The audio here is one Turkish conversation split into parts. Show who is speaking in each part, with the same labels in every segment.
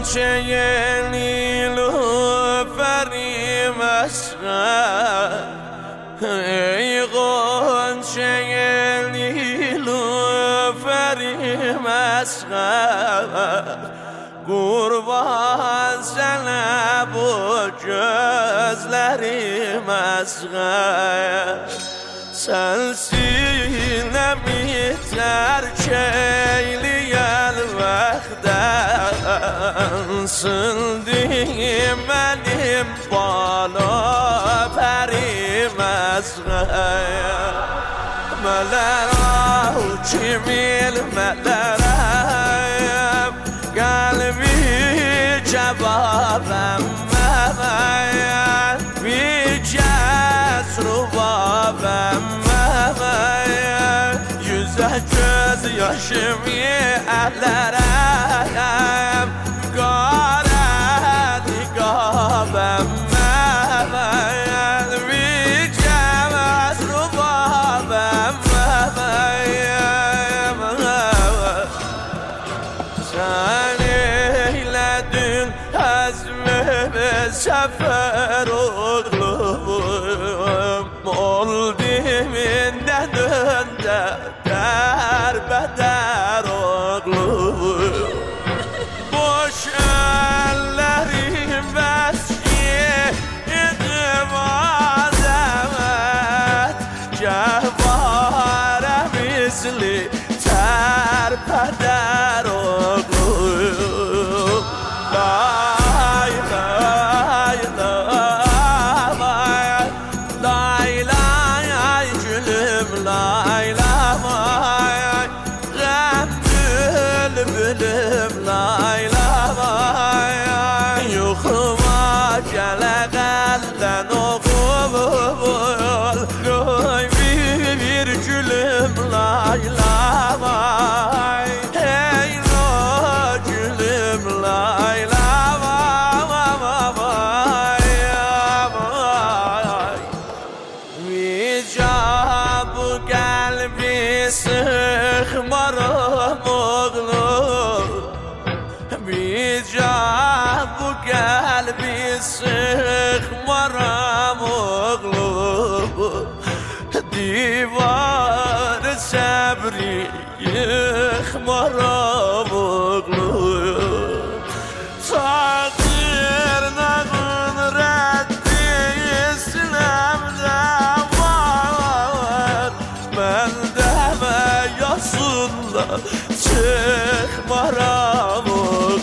Speaker 1: غنچه نیلوفری مسخر ای غنچه نیلوفری مسخر قربان sana bu gözlerim asgar sensin mi terk eyleyen vakten sındım benim bana perim asgar meler kimil meler kalbi cevabım bir kez rubabım yüze göz yaşımı ellerim kara nikabım bir kez rubabım sen eyledin hazmimi sefer oğlum oldu minden önde derbeder oğlum boş ellerim besyedim azamet cevare misli terpeder oğlum lay lay lay lay lay gülüm lay lay gam bülbülüm lay lay yuxuma gələ qəldən oğul qoy bir gülüm lay lay hey lo gülüm lay lay bu kalbi sıkmarım oğlum bu kalbi sıkmarım oğlum divar sabri yıkmarım oğlum takdir nağın reddi İslam'da var ben deme yasında çıkmaram oğlum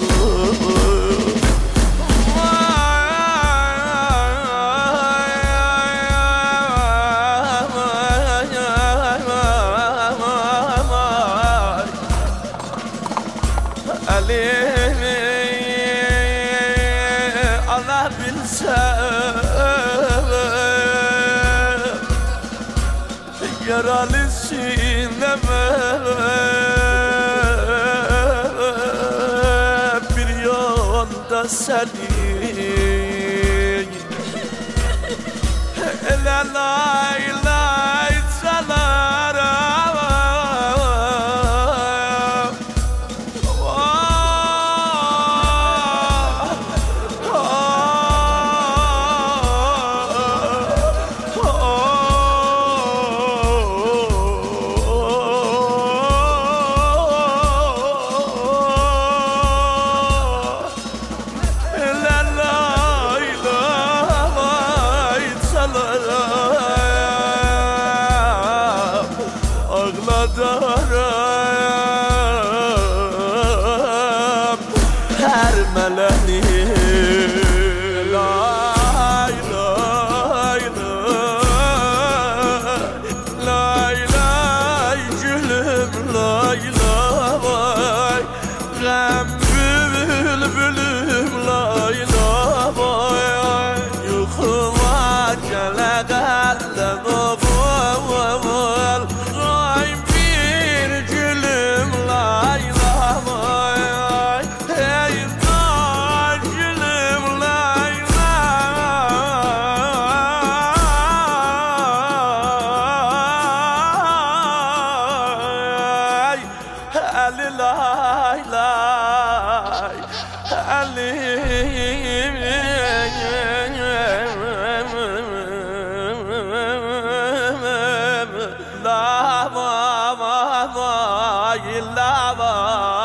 Speaker 1: Allah bilsem yaralı sineme bir yanda senin la lay lay salarım ağladarım her meleni lay lay lay lay lay gülüm lay lay gam bülbülüm lay lay yuxuma gələ qəldən oğul bir gülüm lay lay hey gülüm lay lay eli lay lay Alim la la la la